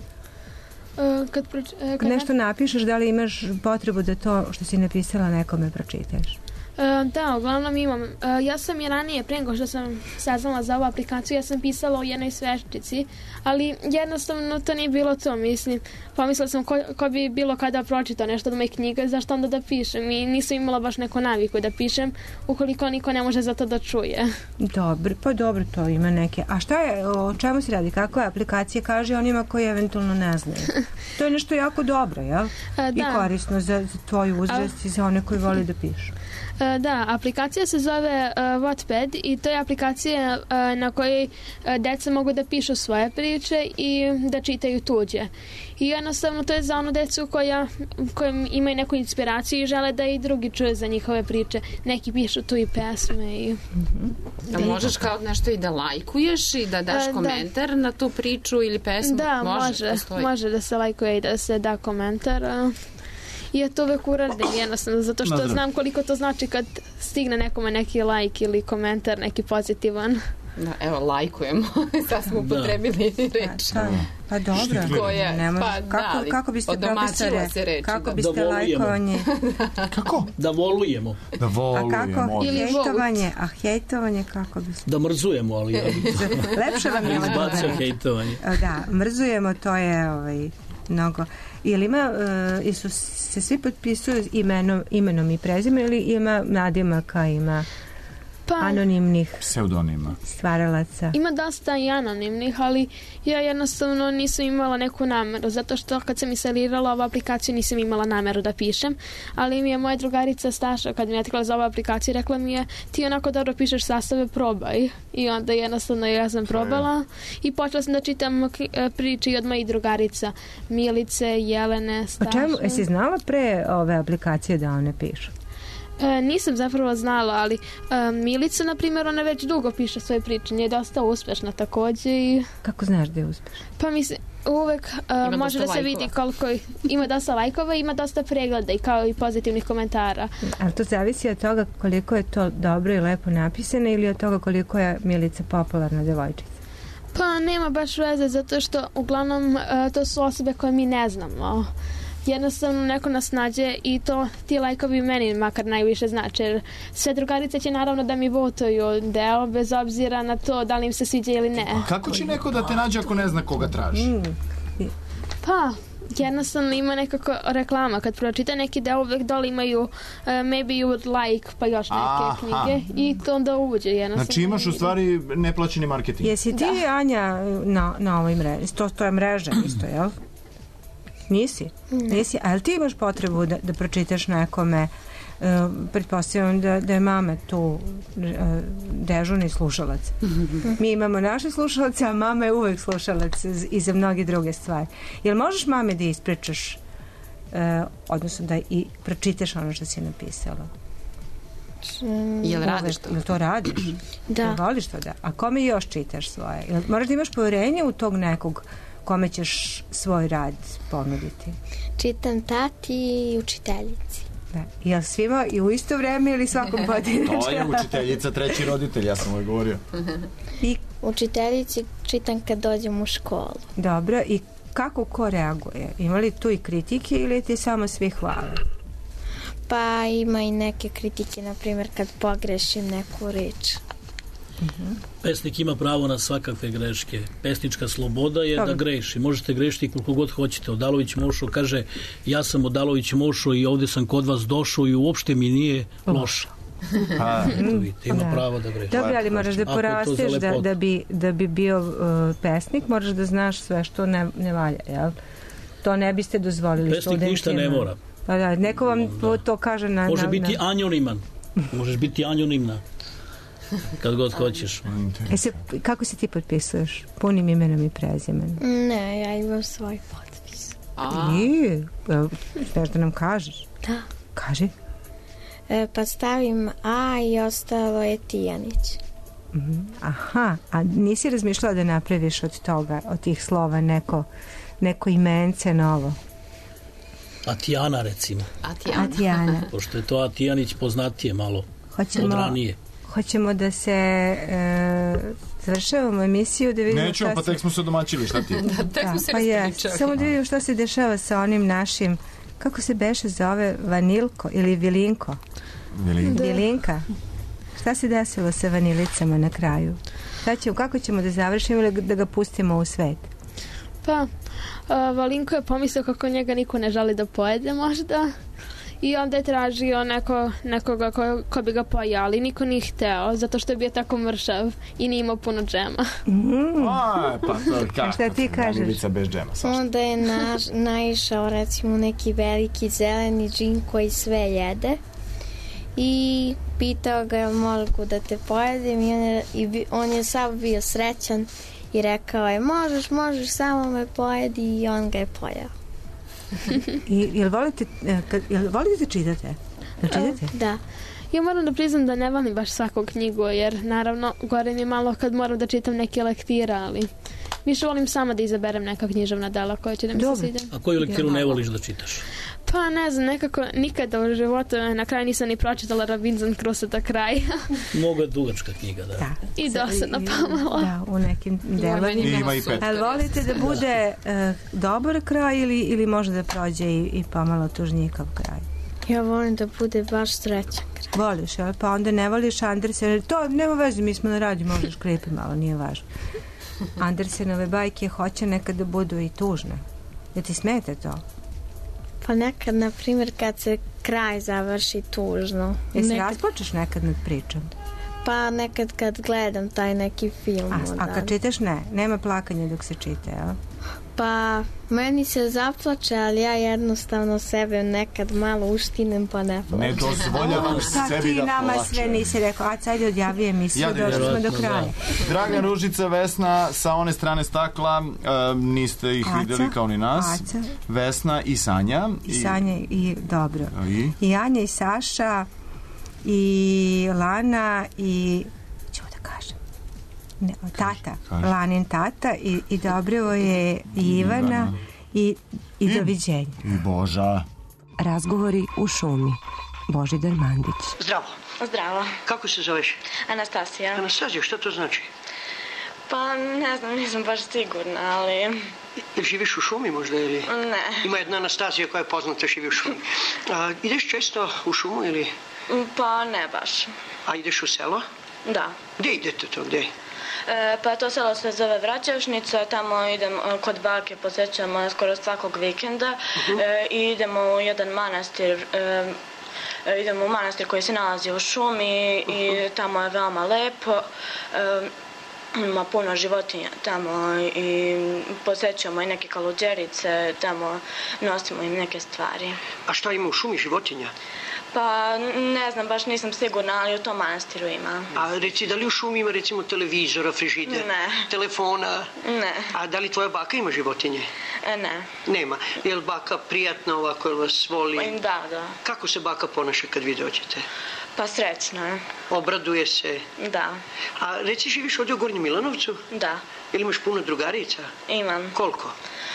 Kad nešto napišeš, da li imaš potrebu da to što si napisala nekome pročitaš? Da, uglavnom imam. Ja sam je ranije, pre nego što sam saznala za ovu aplikaciju, ja sam pisala u jednoj sveščici, ali jednostavno to nije bilo to, mislim. Pomislila sam ko bi bilo kada pročitao nešto od moje knjige, zašto onda da pišem, i nisam imala baš neku naviku da pišem, ukoliko niko ne može za to da čuje. Dobro, to ima neke. A šta je, o čemu se radi? Kako je aplikacija kaže onima koji eventualno ne znaju? To je nešto jako dobro, jel? I korisno za tvoj uzrast i za one koji vole da pišu. Da, aplikacija se zove Wattpad i to je aplikacija na kojoj deca mogu da pišu svoje priče i da čitaju tuđe. I jednostavno to je za onu decu koja imaju neku inspiraciju i žele da i drugi čuje za njihove priče. Neki pišu tu i pesme. I... Da možeš kao nešto i da lajkuješ i da daš komentar na tu priču ili pesmu? Da, može da se lajkuje i da se da komentar. I ja to uvek uradim jednostavno, zato što znam koliko to znači kad stigne nekome neki lajk ili komentar, neki pozitivan. Da, evo, lajkujemo. Sad smo upotrebili reč. Pa dobro. Kako biste profesore, kako biste lajkovanje? Kako? Da volujemo. Da volujemo. A kako hejtovanje? A hejtovanje kako biste? Da mrzujemo, ali ja bih... Lepše vam je izbacio hejtovanje. Da, mrzujemo, to je mnogo. Ili ima, se svi potpisuju imenom i prezimenom ili ima nadimaka, ima anonimnih pseudonima stvaralaca? Ima dosta i anonimnih, ali ja jednostavno nisam imala neku nameru, zato što kad sam instalirala ovu aplikaciju nisam imala nameru da pišem, ali mi je moja drugarica Staša kad mi je otkala za ovu aplikaciju rekla mi je ti onako dobro pišeš sastave, probaj. I onda jednostavno ja sam probala i počela sam da čitam priče i od mojih drugarica Milice, Jelene, Staše. O čemu, jesi znala pre ove aplikacije da one pišu? Nisam zapravo znala, ali Milica, na primjer, ona već dugo piše svoje priče, nije dosta uspešna takođe. I... Kako znaš da je uspešna? Pa mislim, uvek može da se vidi koliko ima dosta lajkova, ima dosta pregleda i kao i pozitivnih komentara. Ali to zavisi od toga koliko je to dobro i lepo napisano ili od toga koliko je Milica popularna devojčica? Pa nema baš veze, zato što uglavnom to su osobe koje mi ne znamo. Jednostavno neko nas nađe i to ti lajkovi meni makar najviše znači, jer sve drugarice će naravno da mi votuju deo bez obzira na to da li im se sviđa ili ne. Kako će neko da te nađe ako ne zna koga traži? Pa, jednostavno ima nekako reklama. Kad pročita neki deo uvek dole imaju maybe you would like pa još neke knjige i to onda uđe jednostavno. Znači imaš u stvari neplaćeni marketing. Jesi ti, Anja, na ovoj mreži? To je mreža isto, jel? Nisi? Ali ti imaš potrebu da pročitaš nekome, pretpostavljam da je mama tu dežurni slušalac. Mi imamo naše slušalace, a mama je uvek slušalac i za mnoge druge stvari. Jel možeš mame da ispričaš, odnosno da i pročitaš ono što si napisala? Jel radiš to? Jel to radiš? Da. Jel voliš to da? A kome još čitaš svoje? Jel moraš da imaš poverenje u tog nekog kome ćeš svoj rad ponuditi? Čitam tati i učiteljici. Da. Jel svima i u isto vreme ili svakom pojedinačno? To je učiteljica, treći roditelj, ja sam govorio. I učiteljici čitam kad dođem u školu. Dobro, i kako ko reaguje? Ima li tu i kritike ili ti samo svi hvale? Pa ima i neke kritike, na primjer kad pogrešim neku reč. Pesnik ima pravo na svakakve greške. Pesnička sloboda je da greši. Možete grešiti koliko god hoćete. Odalović Mošo kaže, ja sam Odalović Mošo i ovdje sam kod vas došao i uopšte mi nije loša. Eto vidite, ima pravo da greši. Dobro, ali moraš da porasteš da bi bio pesnik, moraš da znaš sve što ne valja, jel? To ne biste dozvolili studentima. Pesnik ništa ne mora. Pa da, neko vam to kaže na... Može biti anoniman. Možeš biti anonimna. Kad god hoćeš. Kako se ti potpisuješ? Punim imenom i prezimenom? Ne, ja imam svoj potpis. Znaš da nam kažeš? Da. Kaži. Pa stavim A i ostalo je Tijanić. Aha, a nisi razmišljala da napraviš od toga, od tih slova neko imence novo? Atijana recimo. Atijana. Pošto je to Atijanić poznatije malo od ranije. Hoćemo da se završavamo emisiju da vidimo... Nećemo, pa tek smo se domaćili, šta ti? Tek smo se raspričali. Samo da vidimo šta se dešava sa onim našim, kako se beše zove, Vanilko ili Vilinko? Vilinka. Šta se desilo sa vanilicama na kraju? Kako ćemo da završimo ili da ga pustimo u svet? Pa, Valinko je pomislio kako njega niko ne želi da pojede možda. I onda je tražio nekoga ko bi ga pojao, ali niko nije hteo, zato što je bio tako mršav i nije imao puno džema. Pa to kako? Šta ti kažeš? Bez džema, onda je naišao recimo neki veliki zeleni džin koji sve jede i pitao ga je mogu da te pojedim i on je sav bio srećan i rekao je možeš, samo me pojedi i on ga je pojao. Jel volite da čitate? Da. Ja moram da priznam da ne volim baš svaku knjigu, jer naravno gore mi je malo kad moram da čitam neke lektire, ali više volim sama da izaberem neka književna dela koja će da mi se svide. A koju lektiru ne voliš da čitaš? Pa ne znam, nekako nikada u životu na kraju nisam ni pročitala Robinson Crusoe kraj. Mnogo je dugačka knjiga, da. I dosadno pomalo. Da, u nekim delovima. Ali volite da bude dobar kraj ili može da prođe i pomalo tužnjikav kraj? Ja volim da bude baš srećan kraj. Voliš, pa onda ne voliš Andersen. To nema veze, mi smo na radiju, možeš klipi malo, nije važno. Andersenove bajke hoće nekad da budu i tužne. Da ti smete to? Pa nekad, na primjer, kad se kraj završi tužno. Jesi rasplačeš nekad nad pričom? Pa nekad kad gledam taj neki film. A kad čitaš nema plakanja dok se čita, jel? Pa meni se zaplače, ali ja jednostavno sebe nekad malo uštinem pa ne plačem. Ne dozvoljavaš sebi da plače. Ti nama sve nisi rekao, sad je odjavio emisiju, došli smo do kraja. Dragan, Ružica, Vesna, sa one strane stakla, niste ih videli kao ni nas. Vesna i Sanja. Sanja i dobro. I Anja i Saša i Lana i tata, Lanin tata i Dobrevo je i Ivana i doviđenja. I Boža. Razgovori u šumi. Božidar Mandić. Zdravo. Zdravo. Kako se zoveš? Anastasija. Anastasija, šta to znači? Pa ne znam, nisam baš sigurna, ali... Živiš u šumi možda ili? Ne. Ima jedna Anastasija koja je poznata, živi u šumi. Ideš često u šumu ili? Pa ne baš. A ideš u selo? Da. Gdje idete to, gdje? Pa to selo se zove Vraćevšnica, tamo idem kod bake, posjećamo skoro svakog vikenda i idemo u jedan manastir, idemo u manastir koji se nalazi u šumi i tamo je veoma lepo. Ima puno životinja tamo i posjećujemo i neke kaluđerice, tamo nosimo im neke stvari. A šta ima u šumi životinja? Pa ne znam, baš nisam sigurna, ali u tom manastiru ima. A reci, da li u šumi ima recimo televizora, frižider, telefona? Ne. A da li tvoja baka ima životinje? Ne. Nema. Je li baka prijatna ovako, ili vas voli? Da. Kako se baka ponaša kad vi dođete? Pa srećno je. Obraduje se? Da. A reci, živiš ovdje u Gornjem Milanovcu? Da. Ili imaš puno drugarica? Imam. Koliko?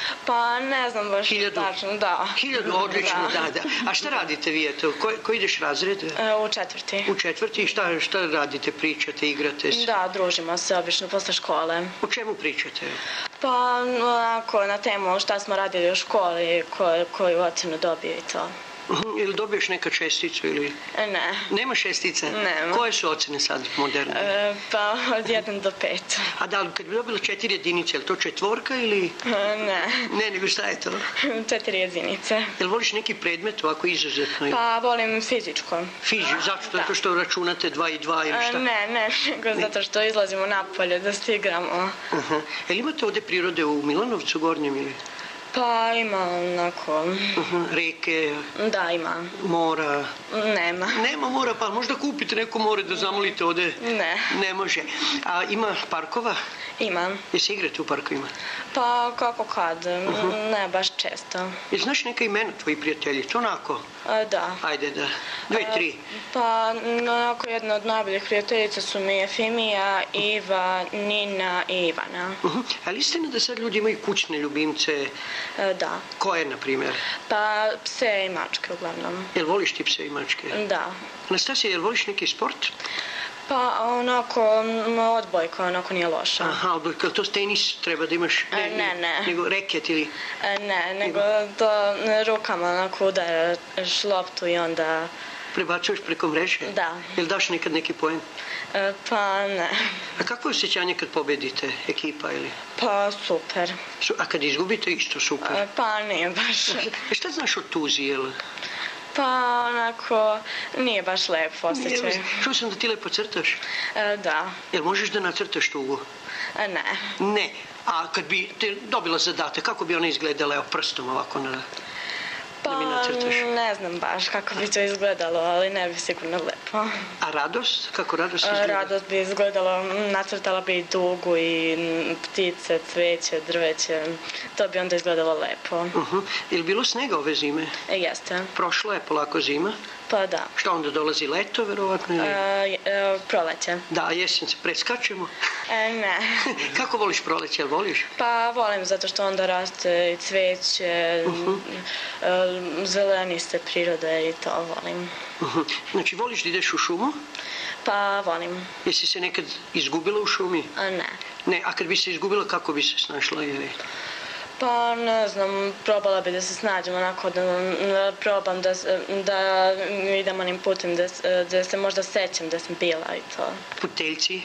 Pa ne znam baš tačno, da. 1000, odlično, da. A šta radite vi, eto? Koji ideš razred? U 4. U 4. I šta radite? Pričate, igrate se? Da, družimo se obično posle škole. O čemu pričate? Pa onako na temu šta smo radili u školi, koju ocenu dobio i to. Ili dobiješ neka česticu ili... Ne. Nema šestica? Nema. Koje su ocene sad moderne? Pa od 1 do 5. A da li kad bi dobila 4 jedinice, je li to 4 ili... Ne. Ne, nego šta je to? 4 jedinice. Jel voliš neki predmet ovako izuzetno? Pa volim fizičko. Zašto? Zato što računate 2 i 2 ili šta? Ne, nego zato što izlazimo napolje da se igramo. Jel imate ovde prirode u Milanovcu Gornjem ili... Pa ima onako... Reke? Da, ima. Mora? Nema. Nema mora, pa možda kupite neko more da zamolite ovde? Ne. Ne može. A ima parkova? Ima. Jesi igrate u parkovima? Pa kako kad, ne baš često. Jel znaš neka imena tvoji prijatelji, to onako? Da. Ajde da, 2, 3. Pa onako jedna od najboljih prijateljica su mi Efimija, Iva, Nina i Ivana. Ali istina da sad ljudi imaju kućne ljubimce? Da. Koje, na primjer? Pa pse i mačke uglavnom. Jel voliš ti pse i mačke? Da. Anastasija, jel voliš neki sport? Pa onako odbojka, onako nije loša. Aha, odbojka, to tenis treba da imaš? Ne. Nego reket ili? Ne, nego to rukama onako udaraš loptu i onda... Prebacuješ preko mreže? Da. Jel daš nekad neki poen? Pa ne. A kako je osjećanje kad pobedite ekipa ili? Pa super. A kad izgubite isto super? Pa nije baš. Šta znaš o tuzi, jel? Pa onako nije baš lepo osjećaj. Čuo sam da ti lepo crtaš? Da. Jel možeš da nacrtaš tugu? Ne. Ne. A kad bi te dobila zadatak, kako bi ona izgledala prstom ovako na... da mi nacrtaš? Ne znam baš kako bi to izgledalo, ali ne bi sigurno lepo. A radost? Kako radost izgleda? Radost bi izgledala, nacrtala bi i dugu i ptice, cveće, drveće. To bi onda izgledalo lepo. Je li bilo snega ove zime? Jeste. Prošla je polako zima? Pa da. Šta onda dolazi leto, verovatno? Proleće. Da, jesen se preskačemo? Ne. Kako voliš proleće, jel voliš? Pa volim zato što onda raste i cveće, zeleniste prirode i to volim. Znači, voliš da ideš u šumu? Pa volim. Jesi se nekad izgubila u šumi? Ne. Ne, a kad bi se izgubila, kako bi se snašla? Pa ne znam, probala bi da se snađem onako, da probam da idem onim putem da se možda sećam da sam bila i to. Puteljci?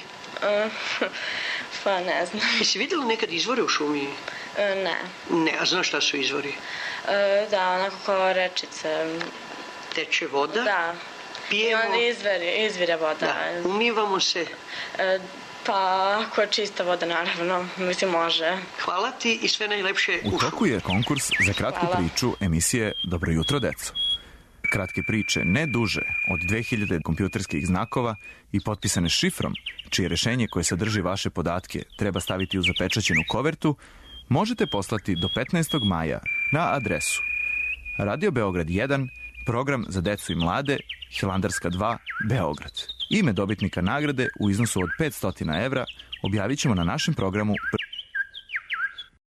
Pa ne znam. Jesi vidjela nekad izvore u šumi? Ne. Ne, a znaš šta su izvori? Da, onako kao rečice. Teče voda? Da. Pijemo? Izvire voda. Da. Umivamo se? Pa, ako je čista voda, naravno, mislim, može. Hvala ti i sve najlepše u toku je konkurs za kratku priču emisije Dobro jutro, deco. Kratke priče ne duže od 2000 kompjuterskih znakova i potpisane šifrom, čije rešenje koje sadrži vaše podatke treba staviti u zapečaćenu kovertu, možete poslati do 15. maja na adresu Radio Beograd 1, program za decu i mlade, Hilandarska 2, Beograd. Ime dobitnika nagrade u iznosu od 500 evra objavit ćemo na našem programu